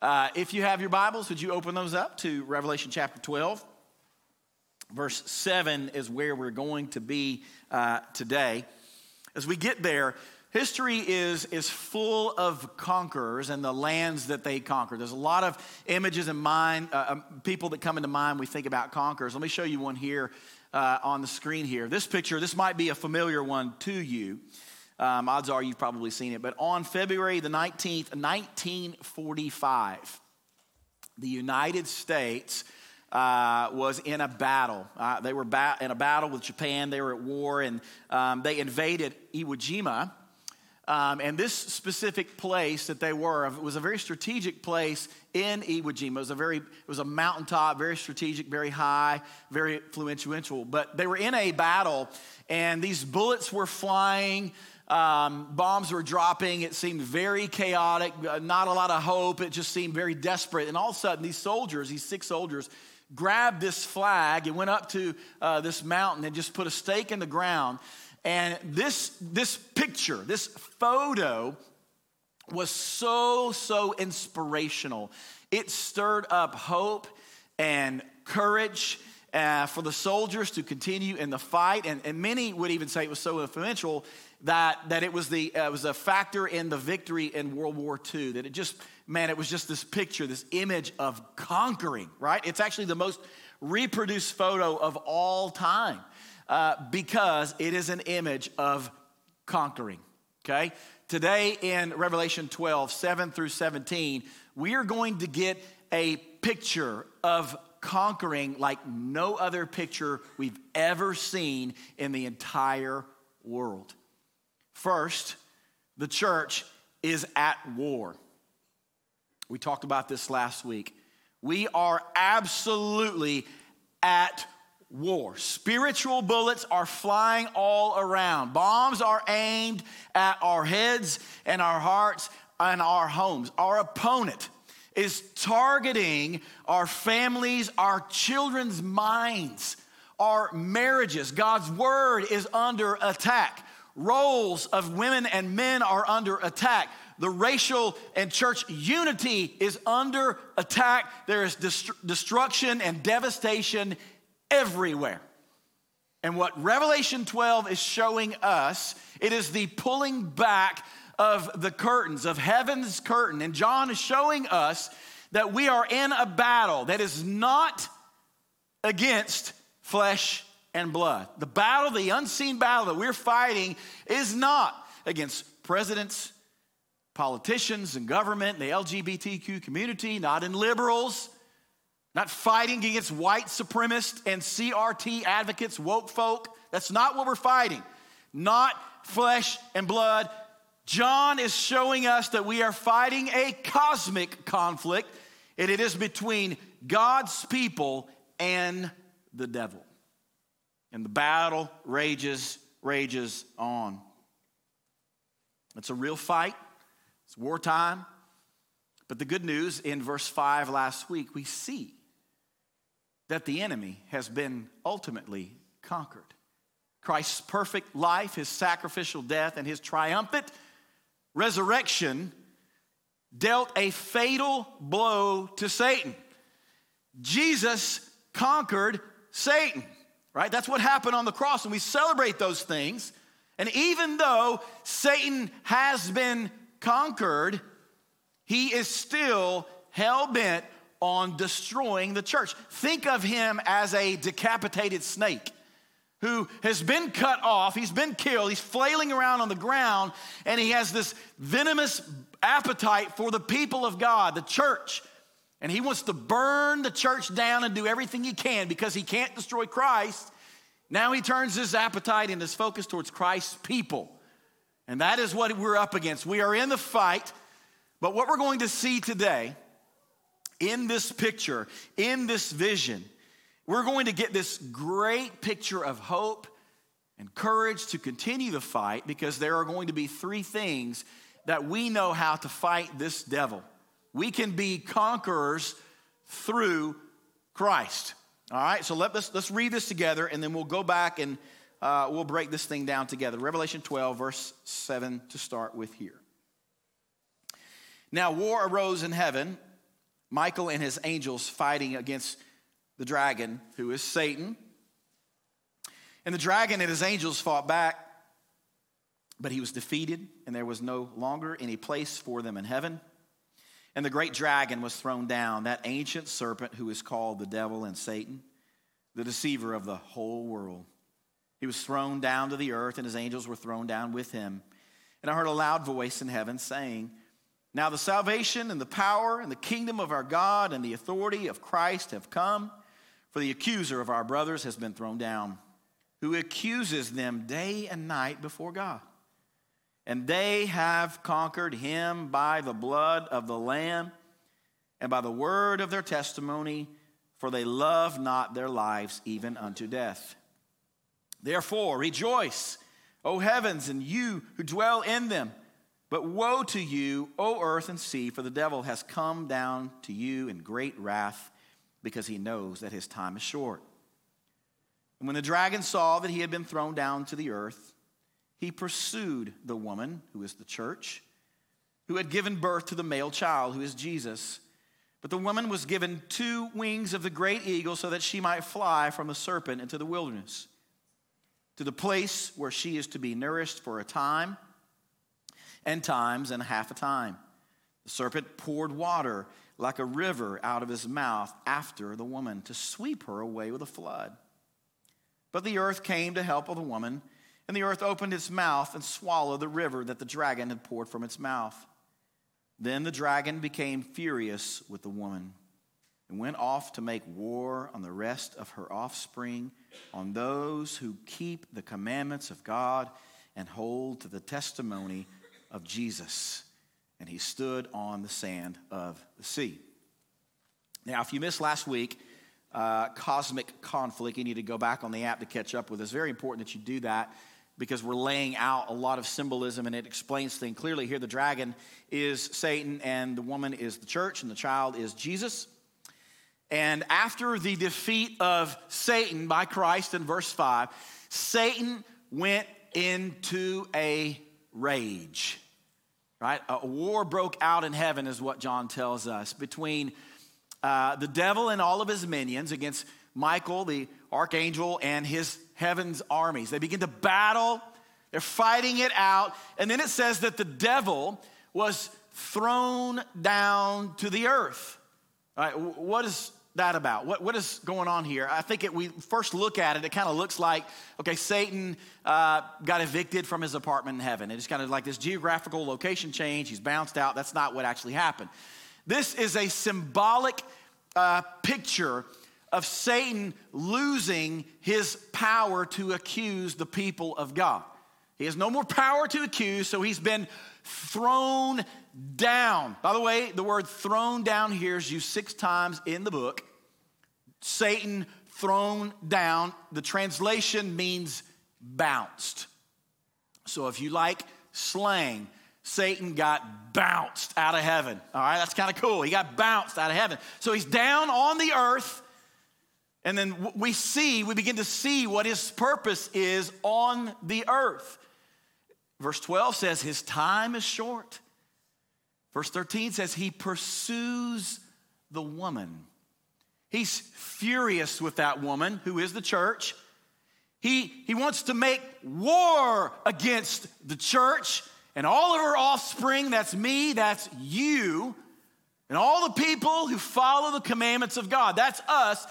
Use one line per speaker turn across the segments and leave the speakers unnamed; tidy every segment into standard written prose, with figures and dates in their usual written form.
If you have your Bibles, would you open those up to Revelation chapter 12? Verse 7 is where we're going to be today. As we get there, history is full of conquerors and the lands that they conquered. There's a lot of images in mind, people that come into mind when we think about conquerors. Let me show you one here on the screen here. This picture, this might be a familiar one to you. Odds are you've probably seen it. But on February the 19th, 1945, the United States was in a battle. They were in a battle with Japan. They were at war, and they invaded Iwo Jima. And this specific place that they were was a very strategic place in Iwo Jima. It was a mountaintop, very strategic, very high, very influential. But they were in a battle, and these bullets were flying. Bombs were dropping. It seemed very chaotic, not a lot of hope. It just seemed very desperate. And all of a sudden, these 6 soldiers, grabbed this flag and went up to this mountain and just put a stake in the ground. And this picture, this photo was so inspirational. It stirred up hope and courage for the soldiers to continue in the fight. And many would even say it was so influential that it was a factor in the victory in World War II. That it was just this picture, this image of conquering, right? It's actually the most reproduced photo of all time because it is an image of conquering, okay? Today in Revelation 12, 7 through 17, we are going to get a picture of conquering like no other picture we've ever seen in the entire world. First, the church is at war. We talked about this last week. We are absolutely at war. Spiritual bullets are flying all around. Bombs are aimed at our heads and our hearts and our homes. Our opponent is targeting our families, our children's minds, our marriages. God's word is under attack. Roles of women and men are under attack. The racial and church unity is under attack. There is destruction and devastation everywhere. And what Revelation 12 is showing us, it is the pulling back of the curtains, of heaven's curtain. And John is showing us that we are in a battle that is not against flesh and blood. The battle, the unseen battle that we're fighting is not against presidents, politicians, and government, the LGBTQ community, not in liberals, not fighting against white supremacists and CRT advocates, woke folk. That's not what we're fighting. Not flesh and blood. John is showing us that we are fighting a cosmic conflict, and it is between God's people and the devil. And the battle rages on. It's a real fight. It's wartime. But the good news, in verse 5 last week, we see that the enemy has been ultimately conquered. Christ's perfect life, his sacrificial death, and his triumphant resurrection dealt a fatal blow to Satan. Jesus conquered Satan. Right? That's what happened on the cross, and we celebrate those things. And even though Satan has been conquered, he is still hell-bent on destroying the church. Think of him as a decapitated snake who has been cut off, he's been killed, he's flailing around on the ground, and he has this venomous appetite for the people of God, the church. And he wants to burn the church down and do everything he can because he can't destroy Christ. Now he turns his appetite and his focus towards Christ's people. And that is what we're up against. We are in the fight. But what we're going to see today in this picture, in this vision, we're going to get this great picture of hope and courage to continue the fight, because there are going to be 3 things that we know how to fight this devil. We can be conquerors through Christ. All right, so let's read this together, and then we'll go back and we'll break this thing down together. Revelation 12, verse 7 to start with here. Now war arose in heaven Michael and his angels fighting against the dragon, who is Satan. And the dragon and his angels fought back, but he was defeated, and there was no longer any place for them in heaven. And the great dragon was thrown down, that ancient serpent who is called the devil and Satan, the deceiver of the whole world. He was thrown down to the earth, and his angels were thrown down with him. And I heard a loud voice in heaven saying, now the salvation and the power and the kingdom of our God and the authority of Christ have come, for the accuser of our brothers has been thrown down, who accuses them day and night before God. And they have conquered him by the blood of the Lamb and by the word of their testimony, for they love not their lives even unto death. Therefore rejoice, O heavens, and you who dwell in them. But woe to you, O earth and sea, for the devil has come down to you in great wrath, because he knows that his time is short. And when the dragon saw that he had been thrown down to the earth, he pursued the woman, who is the church, who had given birth to the male child, who is Jesus. But the woman was given 2 wings of the great eagle, so that she might fly from the serpent into the wilderness, to the place where she is to be nourished for a time, and times and half a time. The serpent poured water like a river out of his mouth after the woman, to sweep her away with a flood. But the earth came to help of the woman, and the earth opened its mouth and swallowed the river that the dragon had poured from its mouth. Then the dragon became furious with the woman and went off to make war on the rest of her offspring, on those who keep the commandments of God and hold to the testimony of Jesus. And he stood on the sand of the sea. Now, if you missed last week, Cosmic Conflict, you need to go back on the app to catch up with. It's very important that you do that, because we're laying out a lot of symbolism, and it explains things clearly. Here, the dragon is Satan, and the woman is the church, and the child is Jesus. And after the defeat of Satan by Christ in verse 5, Satan went into a rage, right? A war broke out in heaven, is what John tells us, between the devil and all of his minions against Michael, the archangel, and his heaven's armies. They begin to battle. They're fighting it out. And then it says that the devil was thrown down to the earth. All right, what is that about? What is going on here? I think we first look at it, it kind of looks like, okay, Satan got evicted from his apartment in heaven. It's kind of like this geographical location change. He's bounced out. That's not what actually happened. This is a symbolic picture of Satan losing his power to accuse the people of God. He has no more power to accuse, so he's been thrown down. By the way, the word thrown down here is used 6 times in the book. Satan thrown down. The translation means bounced. So if you like slang, Satan got bounced out of heaven. All right, that's kind of cool. He got bounced out of heaven. So he's down on the earth. And then we begin to see what his purpose is on the earth. Verse 12 says his time is short. Verse 13 says he pursues the woman. He's furious with that woman, who is the church. He wants to make war against the church and all of her offspring. That's me, that's you, and all the people who follow the commandments of God. That's us.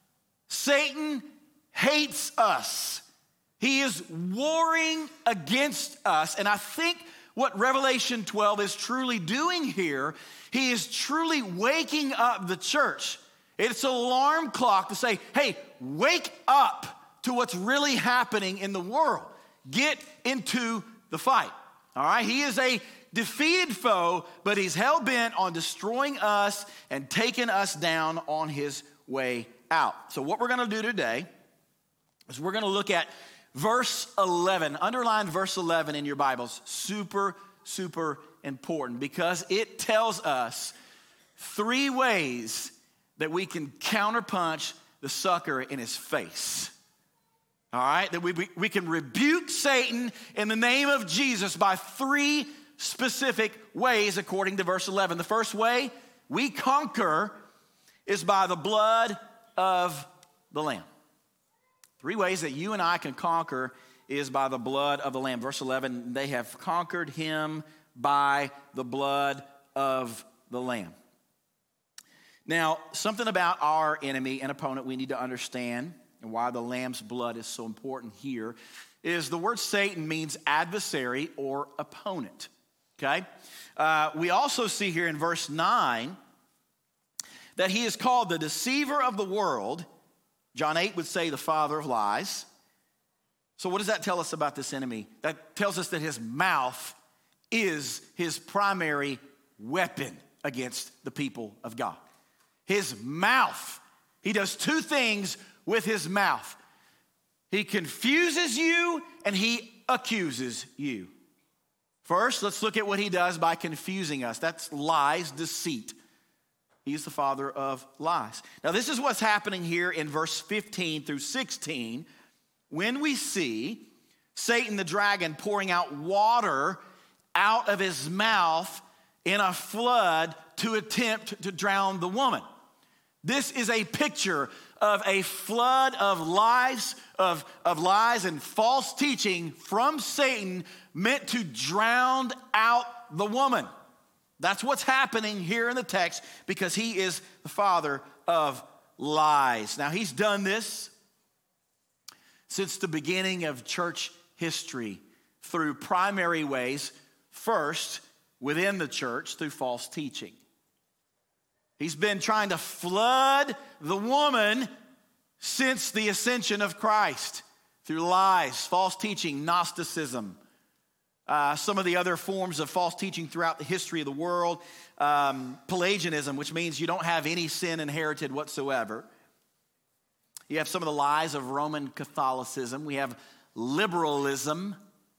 Satan hates us. He is warring against us. And I think what Revelation 12 is truly doing here, he is truly waking up the church. It's an alarm clock to say, hey, wake up to what's really happening in the world. Get into the fight. All right? He is a defeated foe, but he's hell-bent on destroying us and taking us down on his way out. So what we're going to do today is we're going to look at verse 11. Underline verse 11 in your Bibles. Super, super important, because it tells us 3 ways that we can counterpunch the sucker in his face. All right? That we can rebuke Satan in the name of Jesus by 3 specific ways according to verse 11. The first way, we conquer is by the blood of the Lamb. 3 ways that you and I can conquer is by the blood of the Lamb. Verse 11, they have conquered him by the blood of the Lamb. Now, something about our enemy and opponent we need to understand, and why the Lamb's blood is so important here, is the word Satan means adversary or opponent, okay? We also see here in verse 9 that he is called the deceiver of the world. John 8 would say the father of lies. So what does that tell us about this enemy? That tells us that his mouth is his primary weapon against the people of God. His mouth. He does 2 things with his mouth. He confuses you and he accuses you. First, let's look at what he does by confusing us. That's lies, deceit. He's the father of lies. Now, this is what's happening here in verse 15 through 16 when we see Satan the dragon pouring out water out of his mouth in a flood to attempt to drown the woman. This is a picture of a flood of lies, of lies and false teaching from Satan meant to drown out the woman. That's what's happening here in the text because he is the father of lies. Now, he's done this since the beginning of church history through primary ways. First, within the church through false teaching. He's been trying to flood the woman since the ascension of Christ through lies, false teaching, Gnosticism, some of the other forms of false teaching throughout the history of the world, Pelagianism, which means you don't have any sin inherited whatsoever. You have some of the lies of Roman Catholicism. We have liberalism.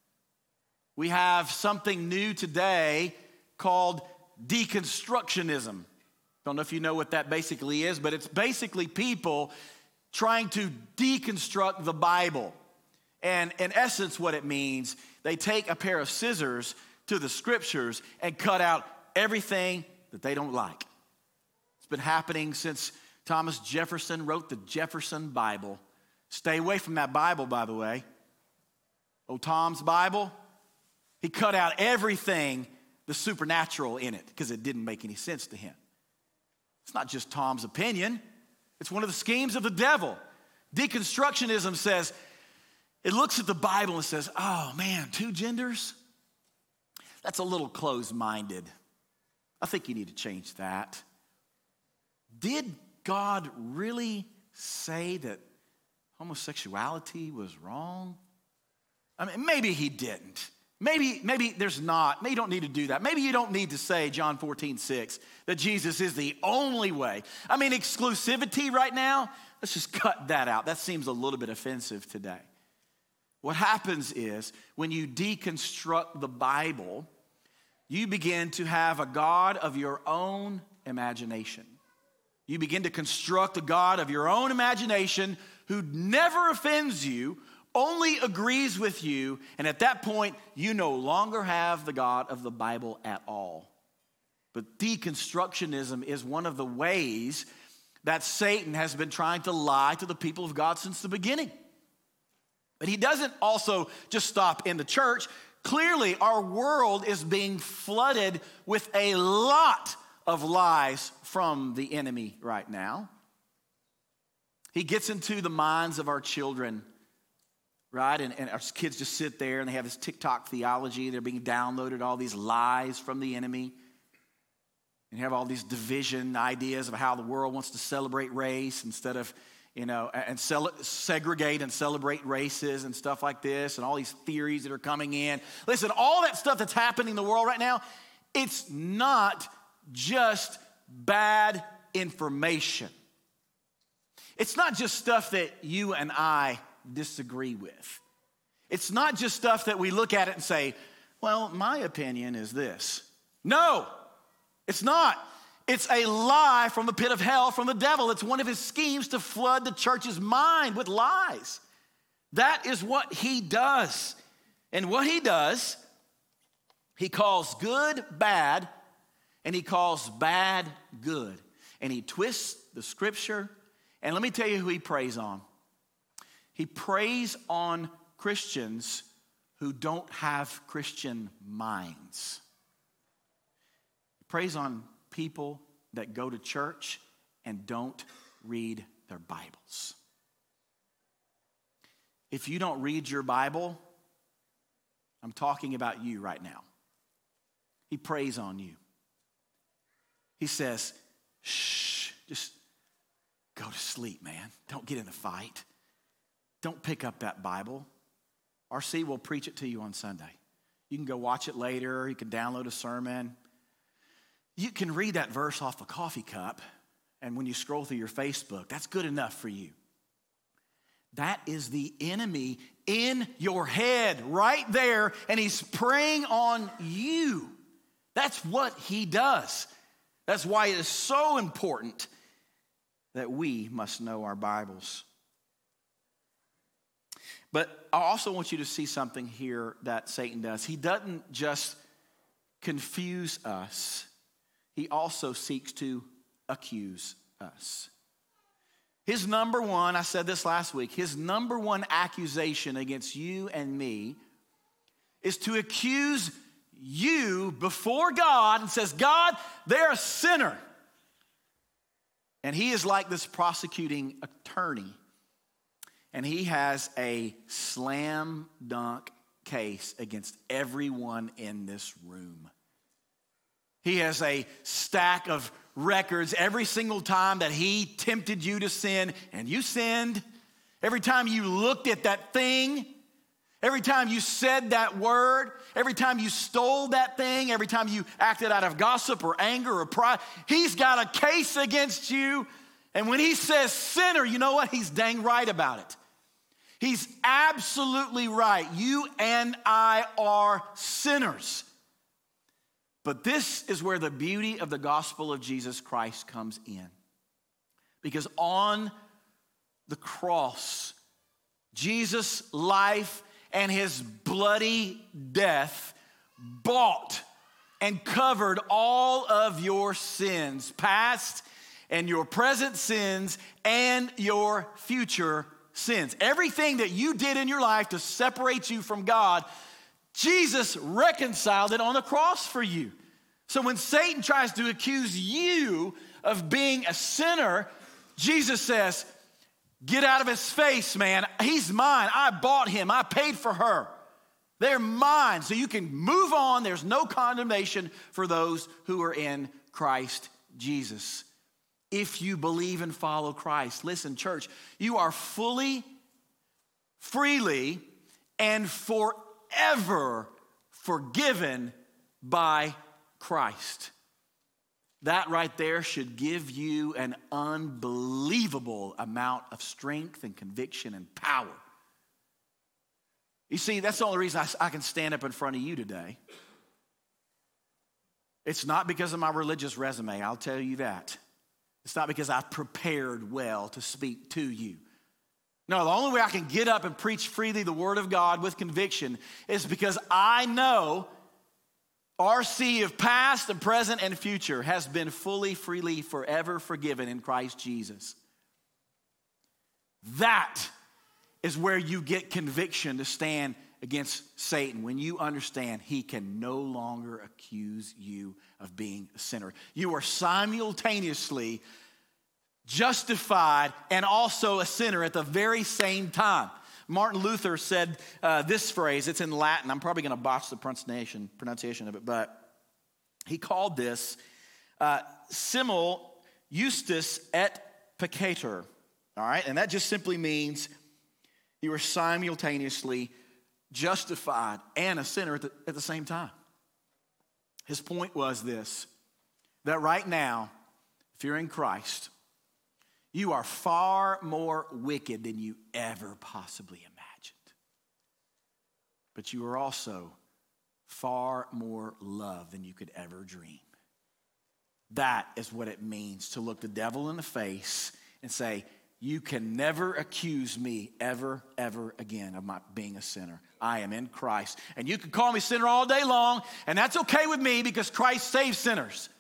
We have something new today called deconstructionism. Don't know if you know what that basically is, but it's basically people trying to deconstruct the Bible. And in essence, what it means, they take a pair of scissors to the scriptures and cut out everything that they don't like. It's been happening since Thomas Jefferson wrote the Jefferson Bible. Stay away from that Bible, by the way. Oh, Tom's Bible. He cut out everything, the supernatural in it, because it didn't make any sense to him. It's not just Tom's opinion. It's one of the schemes of the devil. Deconstructionism says, it looks at the Bible and says, oh man, 2 genders? That's a little closed-minded. I think you need to change that. Did God really say that homosexuality was wrong? I mean, maybe he didn't. Maybe there's not. Maybe you don't need to do that. Maybe you don't need to say, John 14:6, that Jesus is the only way. I mean, exclusivity right now, let's just cut that out. That seems a little bit offensive today. What happens is when you deconstruct the Bible, you begin to have a God of your own imagination. You begin to construct a God of your own imagination who never offends you, only agrees with you, and at that point, you no longer have the God of the Bible at all. But deconstructionism is one of the ways that Satan has been trying to lie to the people of God since the beginning. But he doesn't also just stop in the church. Clearly, our world is being flooded with a lot of lies from the enemy right now. He gets into the minds of our children, right? And our kids just sit there and they have this TikTok theology. They're being downloaded all these lies from the enemy. And you have all these division ideas of how the world wants to celebrate race instead of, and segregate and celebrate races and stuff like this, and all these theories that are coming in. Listen, all that stuff that's happening in the world right now, it's not just bad information. It's not just stuff that you and I disagree with. It's not just stuff that we look at it and say, well, my opinion is this. No, it's not. It's a lie from the pit of hell, from the devil. It's one of his schemes to flood the church's mind with lies. That is what he does. And what he does, he calls good bad and he calls bad good, and he twists the scripture. And let me tell you who he preys on. He preys on Christians who don't have Christian minds. He preys on people that go to church and don't read their Bibles. If you don't read your Bible, I'm talking about you right now. He preys on you. He says, shh, just go to sleep, man. Don't get in the fight. Don't pick up that Bible. RC will preach it to you on Sunday. You can go watch it later. You can download a sermon. You can read that verse off a coffee cup, and when you scroll through your Facebook, that's good enough for you. That is the enemy in your head right there, and he's preying on you. That's what he does. That's why it is so important that we must know our Bibles. But I also want you to see something here that Satan does. He doesn't just confuse us. He also seeks to accuse us. His number one, I said this last week, his number one accusation against you and me is to accuse you before God and says, God, they're a sinner. And he is like this prosecuting attorney. And he has a slam dunk case against everyone in this room. He has a stack of records every single time that he tempted you to sin, and you sinned. Every time you looked at that thing, every time you said that word, every time you stole that thing, every time you acted out of gossip or anger or pride, he's got a case against you. And when he says sinner, you know what? He's dang right about it. He's absolutely right. You and I are sinners. But this is where the beauty of the gospel of Jesus Christ comes in. Because on the cross, Jesus' life and his bloody death bought and covered all of your sins, past and your present sins and your future sins. Everything that you did in your life to separate you from God, Jesus reconciled it on the cross for you. So when Satan tries to accuse you of being a sinner, Jesus says, get out of his face, man. He's mine. I bought him. I paid for her. They're mine. So you can move on. There's no condemnation for those who are in Christ Jesus. If you believe and follow Christ. Listen, church, you are fully, freely, and forever forgiven by Christ. That right there should give you an unbelievable amount of strength and conviction and power. You see, that's the only reason I can stand up in front of you today. It's not because of my religious resume, I'll tell you that. It's not because I've prepared well to speak to you. No, the only way I can get up and preach freely the word of God with conviction is because I know RC of past and present and future has been fully, freely, forever forgiven in Christ Jesus. That is where you get conviction to stand against Satan, when you understand he can no longer accuse you of being a sinner. You are simultaneously justified and also a sinner at the very same time. Martin Luther said this phrase, it's in Latin. I'm probably going to botch the pronunciation of it, but he called this simul justus et peccator. All right, and that just simply means you are simultaneously justified and a sinner at the same time. His point was this, that right now, if you're in Christ, you are far more wicked than you ever possibly imagined. But you are also far more loved than you could ever dream. That is what it means to look the devil in the face and say, you can never accuse me ever, ever again of my being a sinner. I am in Christ. And you can call me sinner all day long, and that's okay with me because Christ saves sinners.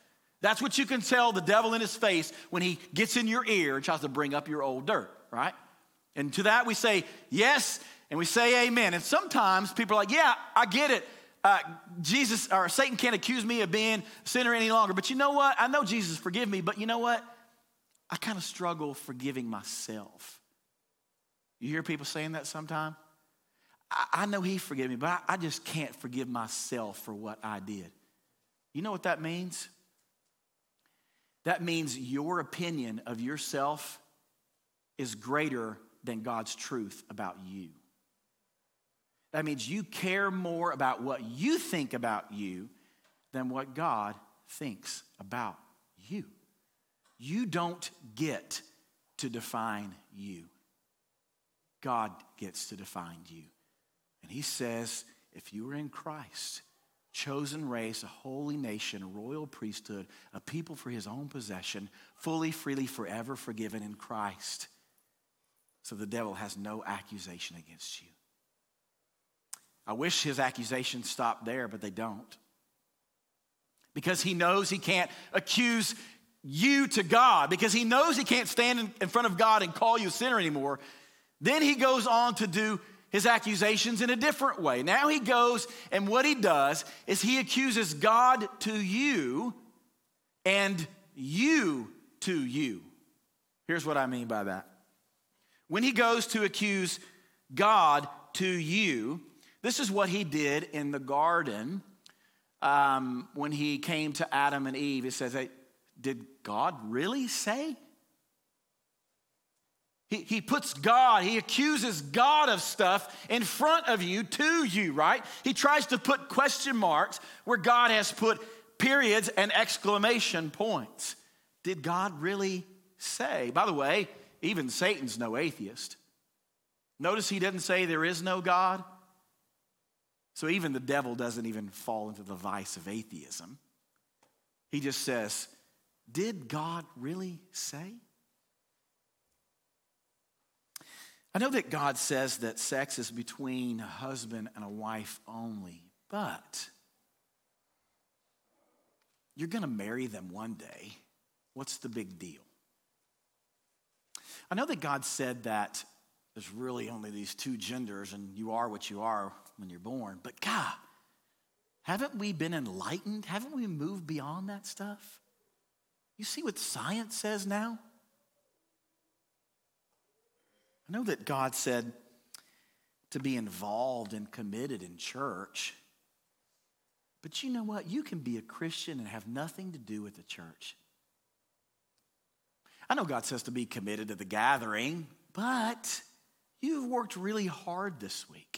That's what you can tell the devil in his face when he gets in your ear and tries to bring up your old dirt, right? And to that we say yes, and we say amen. And sometimes people are like, yeah, I get it. Jesus or Satan can't accuse me of being a sinner any longer. But you know what? I know Jesus forgive me, but you know what? I kind of struggle forgiving myself. You hear people saying that sometimes? I know he forgave me, but I just can't forgive myself for what I did. You know what that means? That means your opinion of yourself is greater than God's truth about you. That means you care more about what you think about you than what God thinks about you. You don't get to define you. God gets to define you. And he says, if you are in Christ, chosen race, a holy nation, a royal priesthood, a people for his own possession, fully, freely, forever forgiven in Christ. So the devil has no accusation against you. I wish his accusations stopped there, but they don't. Because he knows he can't accuse you to God, because he knows he can't stand in front of God and call you a sinner anymore. Then he goes on to do his accusations in a different way. Now he goes, and what he does is he accuses God to you and you to you. Here's what I mean by that. When he goes to accuse God to you, this is what he did in the garden when he came to Adam and Eve. It says, hey, did God really say? He puts God, he accuses God of stuff in front of you, to you, right? He tries to put question marks where God has put periods and exclamation points. Did God really say? By the way, even Satan's no atheist. Notice he didn't say there is no God. So even the devil doesn't even fall into the vice of atheism. He just says, did God really say? I know that God says that sex is between a husband and a wife only, but you're going to marry them one day. What's the big deal? I know that God said that there's really only these two genders and you are what you are when you're born. But God, haven't we been enlightened? Haven't we moved beyond that stuff? You see what science says now? I know that God said to be involved and committed in church. But you know what? You can be a Christian and have nothing to do with the church. I know God says to be committed to the gathering, but you've worked really hard this week.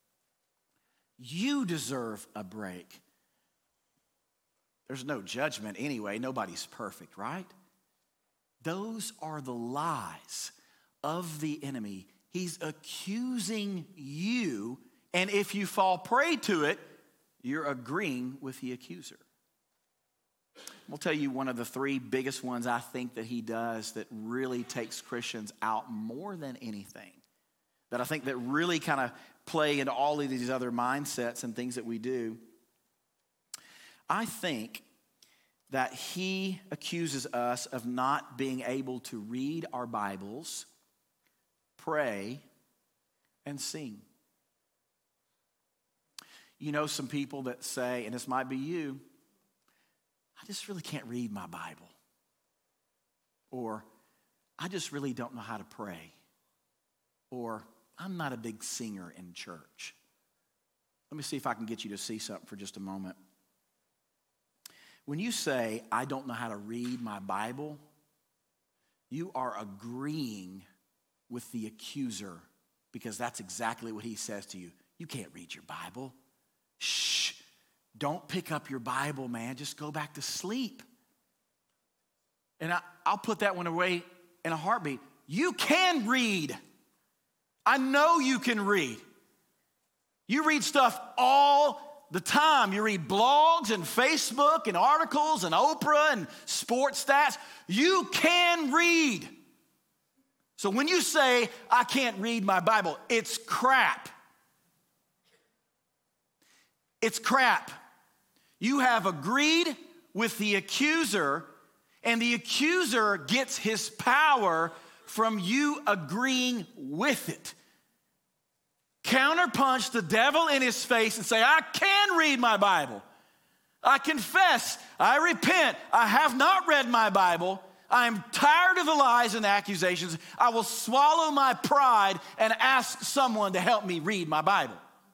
You deserve a break. There's no judgment anyway. Nobody's perfect, right? Those are the lies of the enemy. He's accusing you, and if you fall prey to it, you're agreeing with the accuser. We'll tell you one of the three biggest ones I think that he does that really takes Christians out more than anything. That I think that really kind of play into all of these other mindsets and things that we do. I think that he accuses us of not being able to read our Bibles, pray, and sing. You know some people that say, and this might be you, I just really can't read my Bible. Or, I just really don't know how to pray. Or, I'm not a big singer in church. Let me see if I can get you to see something for just a moment. When you say, I don't know how to read my Bible, you are agreeing with the accuser because that's exactly what he says to you. You can't read your Bible. Shh. Don't pick up your Bible, man. Just go back to sleep. And I'll put that one away in a heartbeat. You can read. I know you can read. You read stuff all the time. You read blogs and Facebook and articles and Oprah and sports stats. You can read. So when you say, I can't read my Bible, it's crap. It's crap. You have agreed with the accuser, and the accuser gets his power from you agreeing with it. Counterpunch the devil in his face and say, I can read my Bible. I confess, I repent, I have not read my Bible. I am tired of the lies and the accusations. I will swallow my pride and ask someone to help me read my Bible.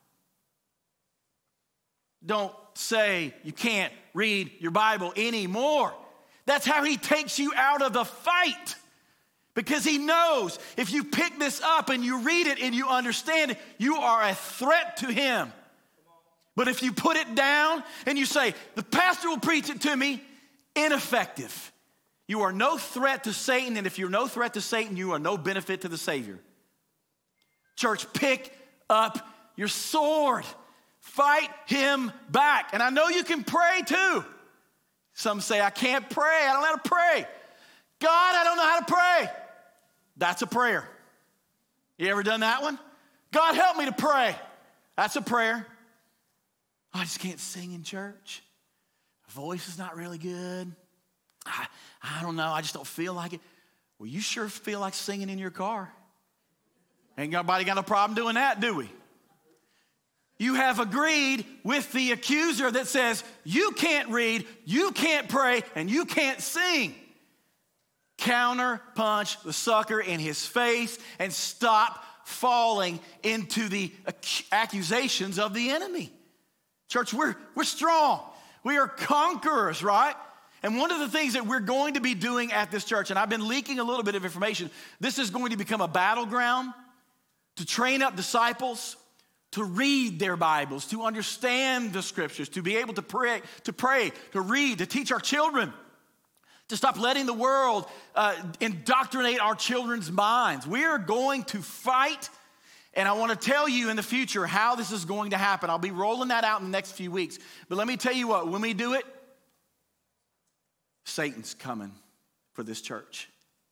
Don't say you can't read your Bible anymore. That's how he takes you out of the fight. Because he knows if you pick this up and you read it and you understand it, you are a threat to him. But if you put it down and you say, the pastor will preach it to me, ineffective. You are no threat to Satan, and if you're no threat to Satan, you are no benefit to the Savior. Church, pick up your sword. Fight him back. And I know you can pray too. Some say, I can't pray. I don't know how to pray. God, I don't know how to pray. That's a prayer. You ever done that one? God, help me to pray. That's a prayer. Oh, I just can't sing in church. My voice is not really good. I don't know. I just don't feel like it. Well, you sure feel like singing in your car. Ain't nobody got no problem doing that, do we? You have agreed with the accuser that says you can't read, you can't pray, and you can't sing. Counterpunch the sucker in his face and stop falling into the accusations of the enemy. Church, we're strong. We are conquerors, right? And one of the things that we're going to be doing at this church, and I've been leaking a little bit of information, this is going to become a battleground to train up disciples to read their Bibles, to understand the scriptures, to be able to pray, to read, to teach our children, to stop letting the world indoctrinate our children's minds. We are going to fight, and I want to tell you in the future how this is going to happen. I'll be rolling that out in the next few weeks. But let me tell you what, when we do it, Satan's coming for this church.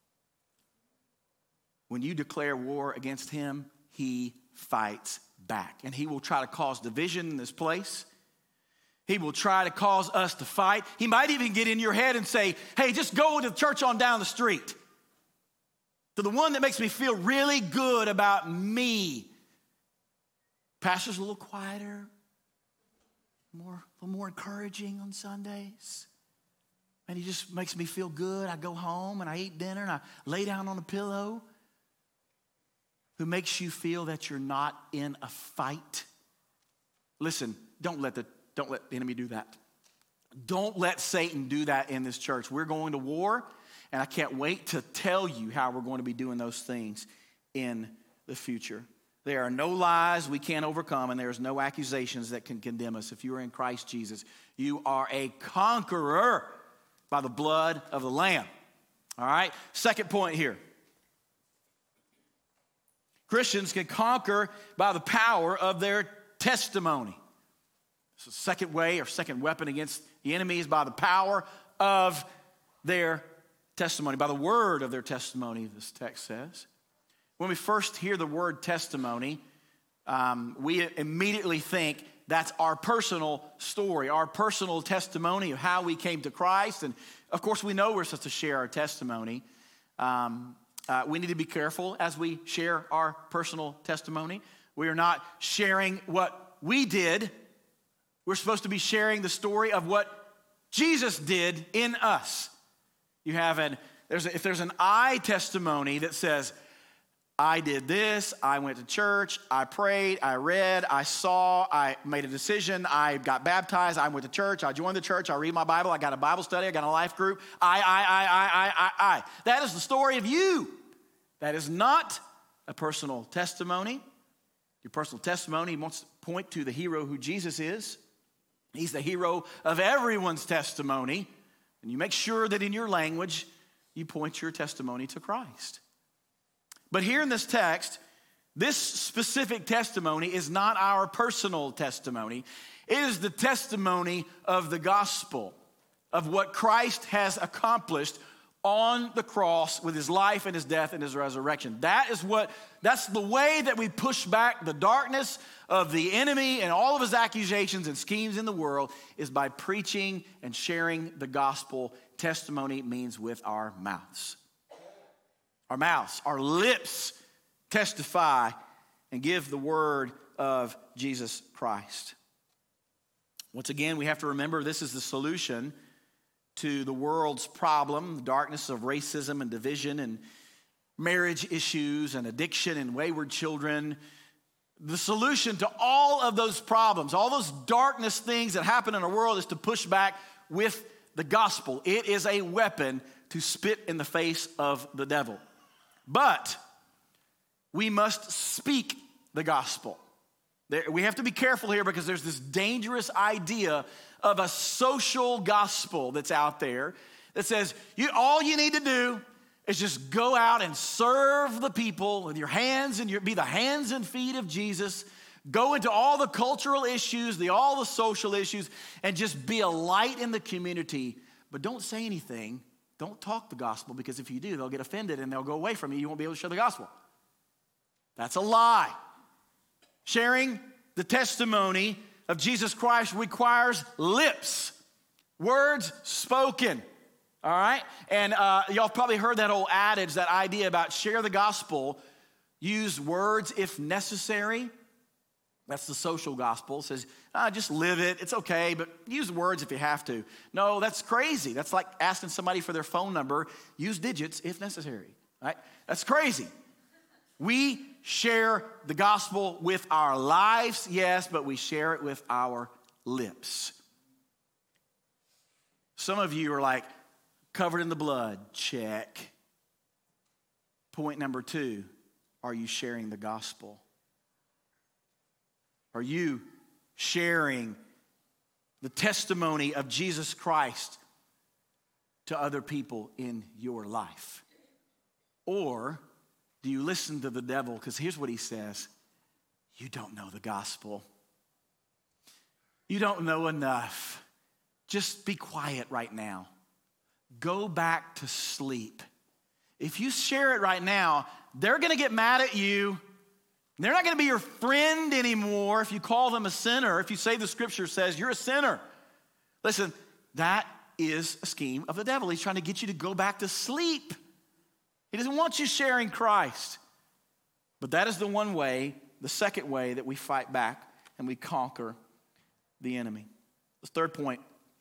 When you declare war against him, he fights back. And he will try to cause division in this place. He will try to cause us to fight. He might even get in your head and say, hey, just go to the church on down the street. To the one that makes me feel really good about me. Pastor's a little quieter, a little more encouraging on Sundays. And he just makes me feel good. I go home and I eat dinner and I lay down on a pillow. Who makes you feel that you're not in a fight. Listen, don't let the enemy do that. Don't let Satan do that in this church. We're going to war, and I can't wait to tell you how we're going to be doing those things in the future. There are no lies we can't overcome, and there's no accusations that can condemn us. If you are in Christ Jesus, you are a conqueror by the blood of the Lamb. All right? Second point here. Christians can conquer by the power of their testimony. So the second way or second weapon against the enemy is by the power of their testimony, by the word of their testimony, this text says. When we first hear the word testimony, we immediately think that's our personal story, our personal testimony of how we came to Christ. And of course, we know we're supposed to share our testimony. We need to be careful as we share our personal testimony. We are not sharing what we did. We're supposed to be sharing the story of what Jesus did in us. You have if there's an I testimony that says, I did this, I went to church, I prayed, I read, I saw, I made a decision, I got baptized, I went to church, I joined the church, I read my Bible, I got a Bible study, I got a life group, I. That is the story of you. That is not a personal testimony. Your personal testimony wants to point to the hero who Jesus is. He's the hero of everyone's testimony. And you make sure that in your language, you point your testimony to Christ. But here in this text, this specific testimony is not our personal testimony. It is the testimony of the gospel, of what Christ has accomplished on the cross with his life and his death and his resurrection. That's the way that we push back the darkness of the enemy and all of his accusations and schemes in the world, is by preaching and sharing the gospel. Testimony means with our mouths. Our mouths, our lips testify and give the word of Jesus Christ. Once again, we have to remember this is the solution to the world's problem, the darkness of racism and division and marriage issues and addiction and wayward children. The solution to all of those problems, all those darkness things that happen in our world, is to push back with the gospel. It is a weapon to spit in the face of the devil. But we must speak the gospel. We have to be careful here, because there's this dangerous idea of a social gospel that's out there that says all you need to do is just go out and serve the people with your hands and be the hands and feet of Jesus. Go into all the cultural issues, all the social issues, and just be a light in the community. But don't say anything. Don't talk the gospel, because if you do, they'll get offended and they'll go away from you. You won't be able to share the gospel. That's a lie. Sharing the testimony of Jesus Christ requires lips, words spoken, all right? And y'all probably heard that old adage, that idea about share the gospel, use words if necessary. That's the social gospel. It says, just live it, it's okay, but use words if you have to. No, that's crazy. That's like asking somebody for their phone number. Use digits if necessary, right? That's crazy. We share the gospel with our lives, yes, but we share it with our lips. Some of you are like, covered in the blood, check. Point number 2, are you sharing the gospel? Are you sharing the testimony of Jesus Christ to other people in your life? Or do you listen to the devil? Because here's what he says: you don't know the gospel. You don't know enough. Just be quiet right now. Go back to sleep. If you share it right now, they're going to get mad at you. They're not going to be your friend anymore if you call them a sinner, if you say the scripture says you're a sinner. Listen, that is a scheme of the devil. He's trying to get you to go back to sleep. He doesn't want you sharing Christ. But that is the one way, the second way that we fight back and we conquer the enemy. The third point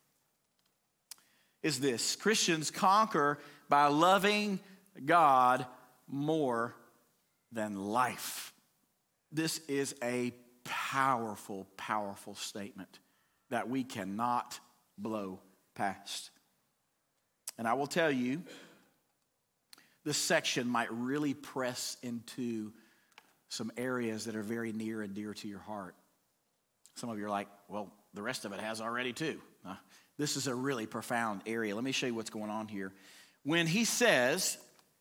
is this: Christians conquer by loving God more than life. This is a powerful, powerful statement that we cannot blow past. And I will tell you, this section might really press into some areas that are very near and dear to your heart. Some of you are like, well, the rest of it has already too. This is a really profound area. Let me show you what's going on here. When he says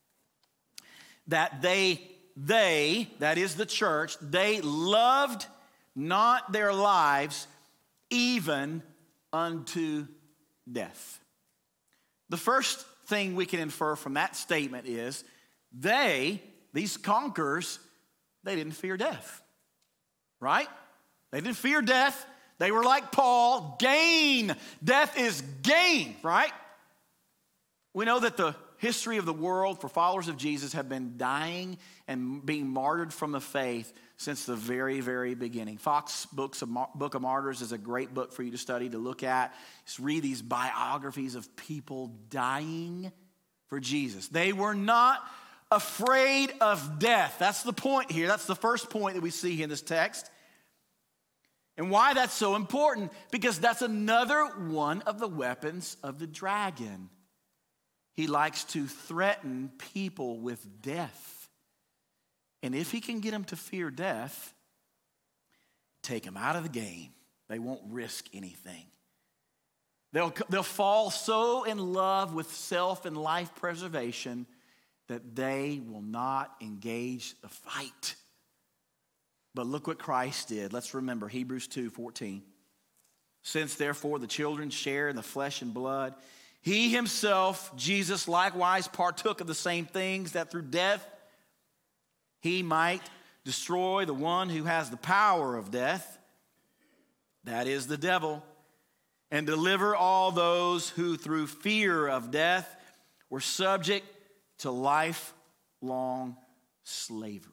that they, that is the church, they loved not their lives even unto death. The first thing we can infer from that statement is these conquerors, they didn't fear death, right? They didn't fear death. They were like Paul, gain. Death is gain, right? We know that the history of the world for followers of Jesus have been dying and being martyred from the faith since the very, very beginning. Fox Book of Martyrs is a great book for you to study, to look at. Just read these biographies of people dying for Jesus. They were not afraid of death. That's the point here. That's the first point that we see in this text. And why that's so important? Because that's another one of the weapons of the dragon. He likes to threaten people with death. And if he can get them to fear death, take them out of the game. They won't risk anything. They'll fall so in love with self and life preservation that they will not engage the fight. But look what Christ did. Let's remember Hebrews 2:14. Since therefore the children share in the flesh and blood, He himself, Jesus, likewise partook of the same things, that through death he might destroy the one who has the power of death, that is the devil, and deliver all those who through fear of death were subject to lifelong slavery.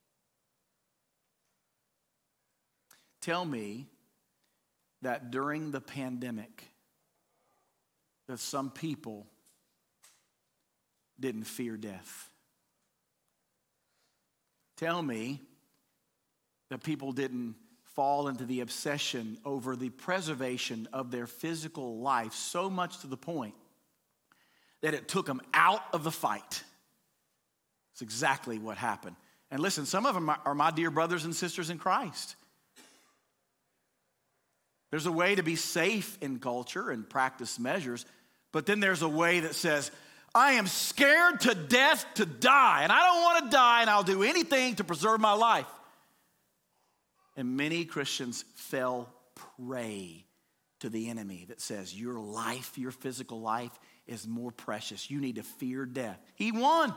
Tell me that during the pandemic that some people didn't fear death. Tell me that people didn't fall into the obsession over the preservation of their physical life so much to the point that it took them out of the fight. It's exactly what happened. And listen, some of them are my dear brothers and sisters in Christ. There's a way to be safe in culture and practice measures, but then there's a way that says, I am scared to death to die, and I don't want to die, and I'll do anything to preserve my life. And many Christians fell prey to the enemy that says, your life, your physical life is more precious. You need to fear death. He won.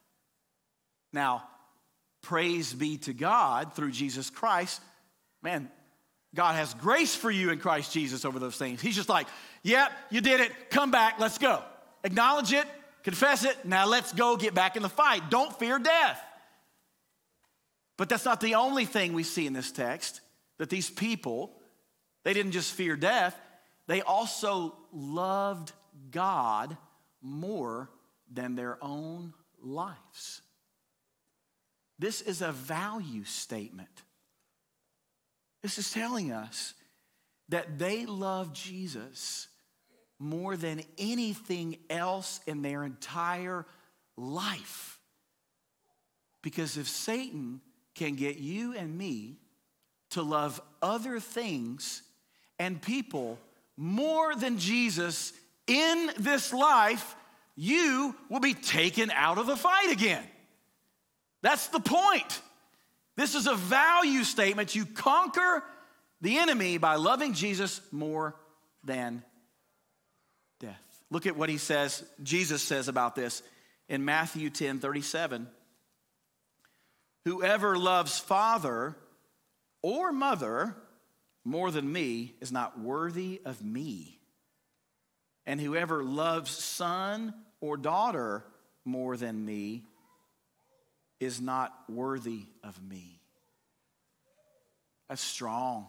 Now, praise be to God through Jesus Christ. Man, God has grace for you in Christ Jesus over those things. He's just like, yep, you did it. Come back. Let's go. Acknowledge it. Confess it. Now let's go get back in the fight. Don't fear death. But that's not the only thing we see in this text, that these people, they didn't just fear death, they also loved God more than their own lives. This is a value statement. This is telling us that they love Jesus more than anything else in their entire life. Because if Satan can get you and me to love other things and people more than Jesus in this life, you will be taken out of the fight again. That's the point. This is a value statement. You conquer the enemy by loving Jesus more than death. Look at what he says, Jesus says about this in Matthew 10:37. Whoever loves father or mother more than me is not worthy of me. And whoever loves son or daughter more than me is not worthy of me. That's strong.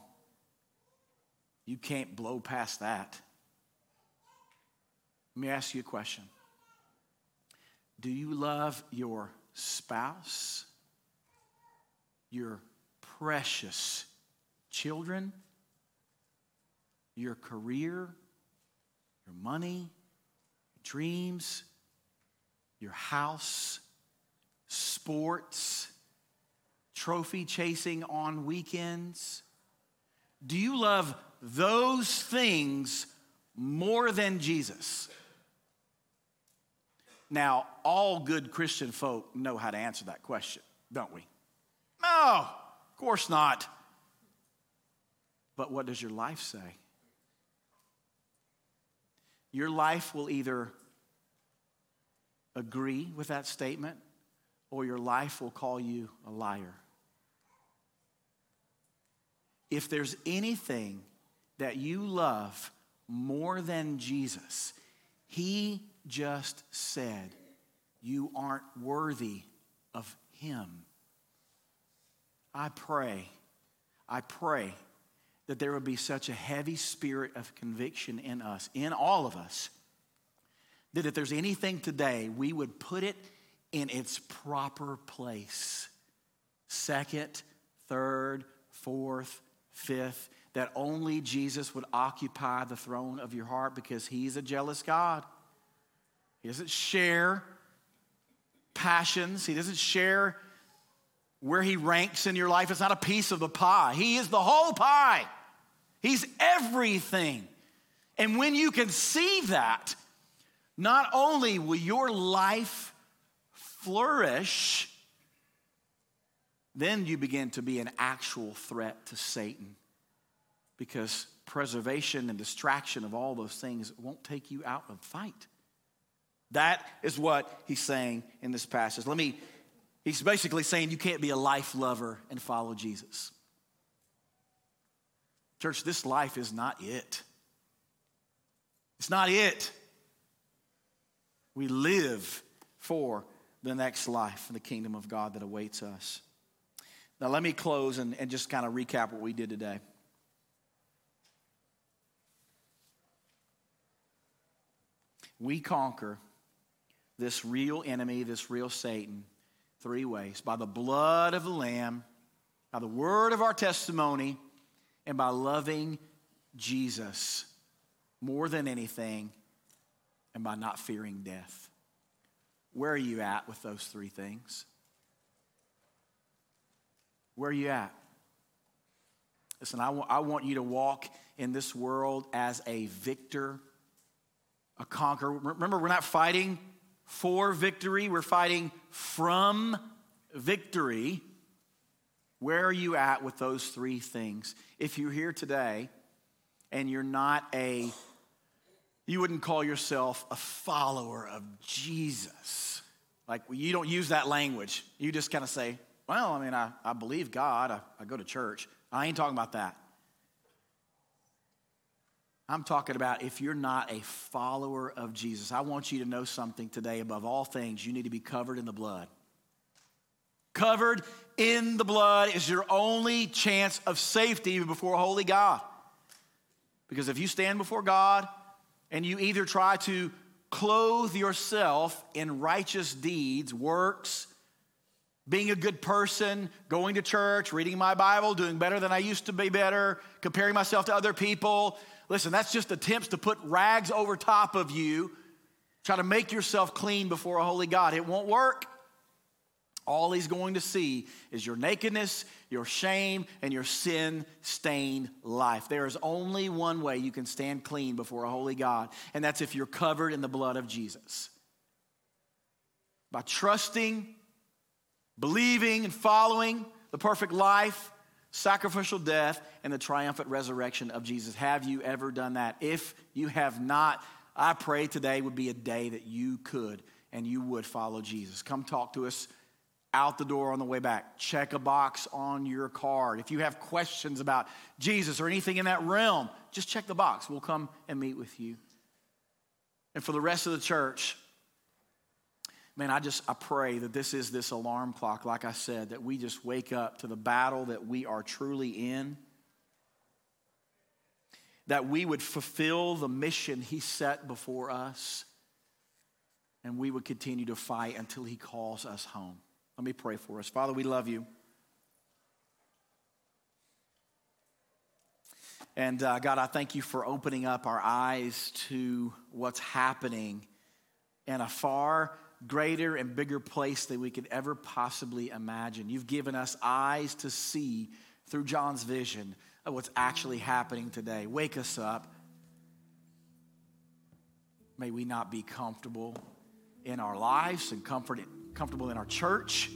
You can't blow past that. Let me ask you a question. Do you love your spouse, your precious children, your career, your money, dreams, your house, sports, trophy chasing on weekends? Do you love those things more than Jesus? Now, all good Christian folk know how to answer that question, don't we? No, of course not. But what does your life say? Your life will either agree with that statement or your life will call you a liar. If there's anything that you love more than Jesus, he just said you aren't worthy of him. I pray that there would be such a heavy spirit of conviction in us, in all of us, that if there's anything today, we would put it in its proper place. Second, third, fourth, fifth, that only Jesus would occupy the throne of your heart because he's a jealous God. He doesn't share passions. He doesn't share where he ranks in your life. It's not a piece of the pie. He is the whole pie. He's everything. And when you can see that, not only will your life flourish, then you begin to be an actual threat to Satan. Because preservation and distraction of all those things won't take you out of the fight. That is what he's saying in this passage. He's basically saying you can't be a life lover and follow Jesus. Church, this life is not it. It's not it. We live for the next life in the kingdom of God that awaits us. Now let me close and just kind of recap what we did today. We conquer this real enemy, this real Satan, 3 ways: by the blood of the Lamb, by the word of our testimony, and by loving Jesus more than anything, and by not fearing death. Where are you at with those 3 things? Where are you at? Listen, I want you to walk in this world as a victor, a conqueror. Remember, we're not fighting for victory. We're fighting from victory. Where are you at with those 3 things? If you're here today and you're not you wouldn't call yourself a follower of Jesus. Like, you don't use that language. You just kind of say, well, I mean, I believe God. I go to church. I ain't talking about that. I'm talking about if you're not a follower of Jesus. I want you to know something today. Above all things, you need to be covered in the blood. Covered in the blood is your only chance of safety before a holy God. Because if you stand before God and you either try to clothe yourself in righteous deeds, works, being a good person, going to church, reading my Bible, doing better than I used to be better, comparing myself to other people. Listen, that's just attempts to put rags over top of you, try to make yourself clean before a holy God. It won't work. All he's going to see is your nakedness, your shame, and your sin-stained life. There is only one way you can stand clean before a holy God, and that's if you're covered in the blood of Jesus. By trusting, believing, and following the perfect life, sacrificial death, and the triumphant resurrection of Jesus. Have you ever done that? If you have not, I pray today would be a day that you could and you would follow Jesus. Come talk to us out the door on the way back. Check a box on your card. If you have questions about Jesus or anything in that realm, just check the box. We'll come and meet with you. And for the rest of the church, man, I pray that this alarm clock, like I said, that we just wake up to the battle that we are truly in, that we would fulfill the mission he set before us, and we would continue to fight until he calls us home. Let me pray for us. Father, we love you. And God, I thank you for opening up our eyes to what's happening in a far greater and bigger place than we could ever possibly imagine. You've given us eyes to see through John's vision of what's actually happening today. Wake us up. May we not be comfortable in our lives and comfortable in our church.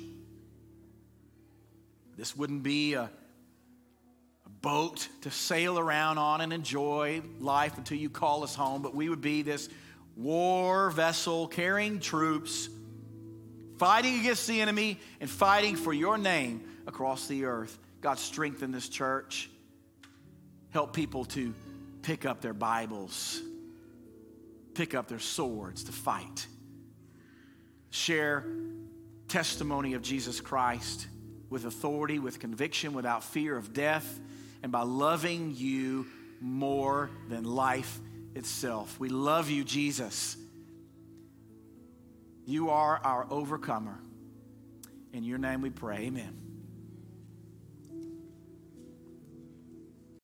This wouldn't be a boat to sail around on and enjoy life until you call us home, but we would be this war vessel carrying troops, fighting against the enemy and fighting for your name across the earth. God, strengthen this church. Help people to pick up their Bibles, pick up their swords to fight. Share testimony of Jesus Christ with authority, with conviction, without fear of death, and by loving you more than life itself. We love you, Jesus. You are our overcomer. In your name we pray, amen.